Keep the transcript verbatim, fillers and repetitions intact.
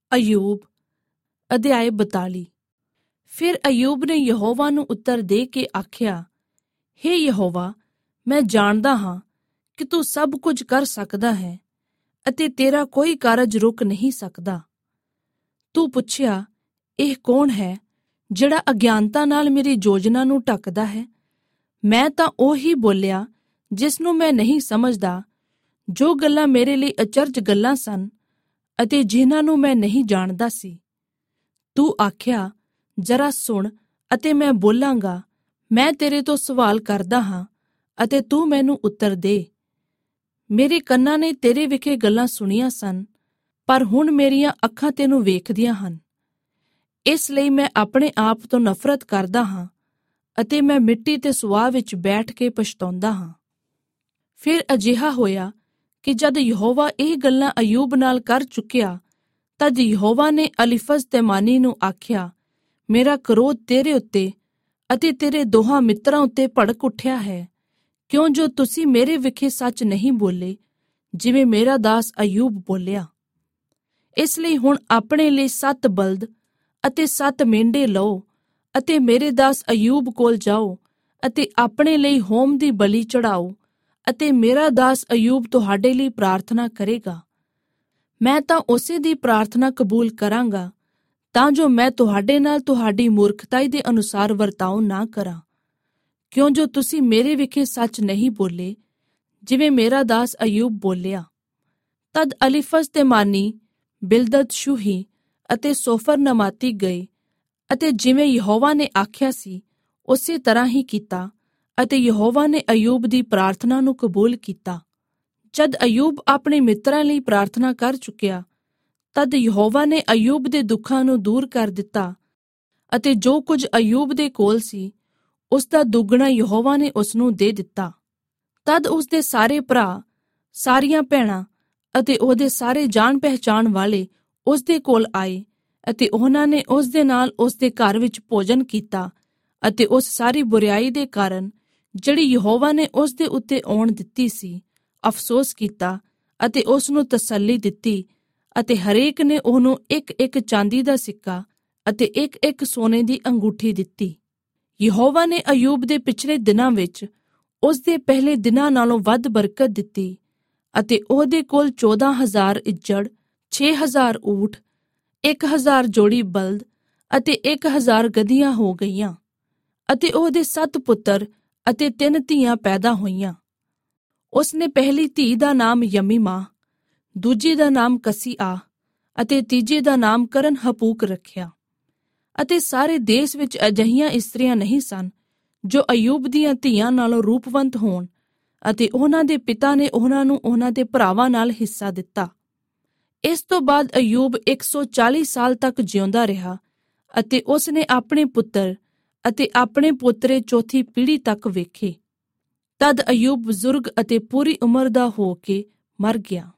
ਅਯੂਬ ਅਧਿਆਇ ਬਤਾਲੀ। ਫਿਰ ਅਯੂਬ ਨੇ ਯਹੋਵਾ ਨੂੰ ਉੱਤਰ ਦੇ ਕੇ ਆਖਿਆ, ਹੇ ਯਹੋਵਾ, ਮੈਂ ਜਾਣਦਾ ਹਾਂ ਕਿ ਤੂੰ ਸਭ ਕੁਝ ਕਰ ਸਕਦਾ ਹੈ ਅਤੇ ਤੇਰਾ ਕੋਈ ਕਾਰਜ ਰੁਕ ਨਹੀਂ ਸਕਦਾ। ਤੂੰ ਪੁੱਛਿਆ, ਇਹ ਕੌਣ ਹੈ ਜਿਹੜਾ ਅਗਿਆਨਤਾ ਨਾਲ ਮੇਰੀ ਯੋਜਨਾ ਨੂੰ ਢੱਕਦਾ ਹੈ? ਮੈਂ ਤਾਂ ਉਹੀ ਬੋਲਿਆ ਜਿਸ ਨੂੰ ਮੈਂ ਨਹੀਂ ਸਮਝਦਾ, ਜੋ ਗੱਲਾਂ ਮੇਰੇ ਲਈ ਅਚਰਜ ਗੱਲਾਂ ਸਨ ਅਤੇ ਜਿਨ੍ਹਾਂ ਨੂੰ ਮੈਂ ਨਹੀਂ ਜਾਣਦਾ ਸੀ। ਤੂੰ ਆਖਿਆ, ਜ਼ਰਾ ਸੁਣ ਅਤੇ ਮੈਂ ਬੋਲਾਂਗਾ। ਮੈਂ ਤੇਰੇ ਤੋਂ ਸਵਾਲ ਕਰਦਾ ਹਾਂ ਅਤੇ ਤੂੰ ਮੈਨੂੰ ਉੱਤਰ ਦੇ। ਮੇਰੇ ਕੰਨਾਂ ਨੇ ਤੇਰੇ ਵਿਖੇ ਗੱਲਾਂ ਸੁਣੀਆਂ ਸਨ, ਪਰ ਹੁਣ ਮੇਰੀਆਂ ਅੱਖਾਂ ਤੈਨੂੰ ਵੇਖਦੀਆਂ ਹਨ। ਇਸ ਲਈ ਮੈਂ ਆਪਣੇ ਆਪ ਤੋਂ ਨਫ਼ਰਤ ਕਰਦਾ ਹਾਂ ਅਤੇ ਮੈਂ ਮਿੱਟੀ ਤੇ ਸੁਆਹ ਵਿੱਚ ਬੈਠ ਕੇ ਪਛਤਾਉਂਦਾ ਹਾਂ। ਫਿਰ ਅਜਿਹਾ ਹੋਇਆ ਕਿ ਜਦ ਯਹੋਵਾ ਇਹ ਗੱਲਾਂ ਅਯੂਬ ਨਾਲ ਕਰ ਚੁੱਕਿਆ, ਤਦ ਯਹੋਵਾ ਨੇ ਅਲੀਫਜ਼ ਤੇਮਾਨੀ ਨੂੰ ਆਖਿਆ, ਮੇਰਾ ਕ੍ਰੋਧ ਤੇਰੇ ਉੱਤੇ ਅਤੇ ਤੇਰੇ ਦੋਹਾਂ ਮਿੱਤਰਾਂ ਉੱਤੇ ਭੜਕ ਉੱਠਿਆ ਹੈ, ਕਿਉਂ ਜੋ ਤੁਸੀਂ ਮੇਰੇ ਵਿਖੇ ਸੱਚ ਨਹੀਂ ਬੋਲੇ, ਜਿਵੇਂ ਮੇਰਾ ਦਾਸ ਅਯੂਬ ਬੋਲਿਆ। ਇਸ ਲਈ ਹੁਣ ਆਪਣੇ ਲਈ ਸੱਤ ਬਲਦ ਅਤੇ ਸੱਤ ਮੇਂਢੇ ਲਓ ਅਤੇ ਮੇਰੇ ਦਾਸ ਅਯੂਬ ਕੋਲ ਜਾਓ ਅਤੇ ਆਪਣੇ ਲਈ ਹੋਮ ਦੀ ਬਲੀ ਚੜਾਓ ਅਤੇ ਮੇਰਾ ਦਾਸ ਅਯੂਬ ਤੁਹਾਡੇ ਲਈ ਪ੍ਰਾਰਥਨਾ ਕਰੇਗਾ। ਮੈਂ ਤਾਂ ਉਸੇ ਦੀ ਪ੍ਰਾਰਥਨਾ ਕਬੂਲ ਕਰਾਂਗਾ, ਤਾਂ ਜੋ ਮੈਂ ਤੁਹਾਡੇ ਨਾਲ ਤੁਹਾਡੀ ਮੂਰਖਤਾਈ ਦੇ ਅਨੁਸਾਰ ਵਰਤਾਓ ਨਾ ਕਰਾਂ, ਕਿਉਂ ਜੋ ਤੁਸੀਂ ਮੇਰੇ ਵਿਖੇ ਸੱਚ ਨਹੀਂ ਬੋਲੇ, ਜਿਵੇਂ ਮੇਰਾ ਦਾਸ ਅਯੂਬ ਬੋਲਿਆ। ਤਦ ਅਲੀਫਜ਼ ਤੇਮਾਨੀ, ਬਿਲਦਦ ਸ਼ੂਹੀ ਅਤੇ ਸੋਫਰ ਨਮਾਤੀ ਗਏ ਅਤੇ ਜਿਵੇਂ ਯਹੋਵਾ ਨੇ ਆਖਿਆ ਸੀ ਉਸੇ ਤਰ੍ਹਾਂ ਹੀ ਕੀਤਾ ਅਤੇ ਯਹੋਵਾ ਨੇ ਅਯੂਬ ਦੀ ਪ੍ਰਾਰਥਨਾ ਨੂੰ ਕਬੂਲ ਕੀਤਾ। ਜਦ ਅਯੂਬ ਆਪਣੇ ਮਿੱਤਰਾਂ ਲਈ ਪ੍ਰਾਰਥਨਾ ਕਰ ਚੁੱਕਿਆ, ਤਦ ਯਹੋਵਾ ਨੇ ਅਯੂਬ ਦੇ ਦੁੱਖਾਂ ਨੂੰ ਦੂਰ ਕਰ ਦਿੱਤਾ ਅਤੇ ਜੋ ਕੁਝ ਅਯੂਬ ਦੇ ਕੋਲ ਸੀ ਉਸ ਦਾ ਦੁੱਗਣਾ ਯਹੋਵਾ ਨੇ ਉਸਨੂੰ ਦੇ ਦਿੱਤਾ। ਤਦ ਉਸਦੇ ਸਾਰੇ ਭਰਾ, ਸਾਰੀਆਂ ਭੈਣਾਂ ਅਤੇ ਉਹਦੇ ਸਾਰੇ ਜਾਣ ਪਹਿਚਾਣ ਵਾਲੇ ਉਸਦੇ ਕੋਲ ਆਏ ਅਤੇ ਉਹਨਾਂ ਨੇ ਉਸਦੇ ਨਾਲ ਉਸਦੇ ਘਰ ਵਿੱਚ ਭੋਜਨ ਕੀਤਾ ਅਤੇ ਉਸ ਸਾਰੀ ਬੁਰਿਆਈ ਦੇ ਕਾਰਨ ਜਿਹੜੀ ਯਹੋਵਾ ਨੇ ਉਸਦੇ ਉੱਤੇ ਆਉਣ ਦਿੱਤੀ ਸੀ, ਅਫਸੋਸ ਕੀਤਾ ਅਤੇ ਉਸ ਨੂੰ ਤਸੱਲੀ ਦਿੱਤੀ ਅਤੇ ਹਰੇਕ ਨੇ ਉਹਨੂੰ ਇੱਕ ਇੱਕ ਚਾਂਦੀ ਦਾ ਸਿੱਕਾ ਅਤੇ ਇੱਕ ਇੱਕ ਸੋਨੇ ਦੀ ਅੰਗੂਠੀ ਦਿੱਤੀ। ਯਹੋਵਾ ਨੇ ਅਯੂਬ ਦੇ ਪਿਛਲੇ ਦਿਨਾਂ ਵਿੱਚ ਉਸਦੇ ਪਹਿਲੇ ਦਿਨਾਂ ਨਾਲੋਂ ਵੱਧ ਬਰਕਤ ਦਿੱਤੀ ਅਤੇ ਉਹਦੇ ਕੋਲ ਚੌਦਾਂ ਹਜ਼ਾਰ ਇੱਜੜ, ਛੇ ਹਜ਼ਾਰ ਊਠ, ਇੱਕ ਹਜ਼ਾਰ ਜੋੜੀ ਬਲਦ ਅਤੇ ਇੱਕ ਹਜ਼ਾਰ ਗਧੀਆਂ ਹੋ ਗਈਆਂ ਅਤੇ ਉਹਦੇ ਸੱਤ ਪੁੱਤਰ ਅਤੇ ਤਿੰਨ ਧੀਆਂ ਪੈਦਾ ਹੋਈਆਂ। ਉਸਨੇ ਪਹਿਲੀ ਧੀ ਦਾ ਨਾਮ ਯਮੀਮਾ, ਦੂਜੀ ਦਾ ਨਾਮ ਕਸੀਆ ਅਤੇ ਤੀਜੇ ਦਾ ਨਾਮ ਕਰਨ ਹਪੂਕ ਰੱਖਿਆ। ਅਤੇ ਸਾਰੇ ਦੇਸ਼ ਵਿੱਚ ਅਜਿਹੀਆਂ ਇਸਤਰੀਆਂ ਨਹੀਂ ਸਨ ਜੋ ਅਯੂਬ ਦੀਆਂ ਧੀਆਂ ਨਾਲੋਂ ਰੂਪਵੰਤ ਹੋਣ ਅਤੇ ਉਹਨਾਂ ਦੇ ਪਿਤਾ ਨੇ ਉਹਨਾਂ ਨੂੰ ਉਹਨਾਂ ਦੇ ਭਰਾਵਾਂ ਨਾਲ ਹਿੱਸਾ ਦਿੱਤਾ। ਇਸ ਤੋਂ ਬਾਅਦ ਅਯੂਬ ਇੱਕ ਸੌ ਚਾਲੀ ਸਾਲ ਤੱਕ ਜਿਉਂਦਾ ਰਿਹਾ ਅਤੇ ਉਸਨੇ ਆਪਣੇ ਪੁੱਤਰ ਅਤੇ ਆਪਣੇ ਪੋਤਰੇ ਚੌਥੀ ਪੀੜ੍ਹੀ ਤੱਕ ਵੇਖੇ। ਤਦ ਅਯੂਬ ਬਜ਼ੁਰਗ ਅਤੇ ਪੂਰੀ ਉਮਰ ਦਾ ਹੋ ਕੇ ਮਰ ਗਿਆ।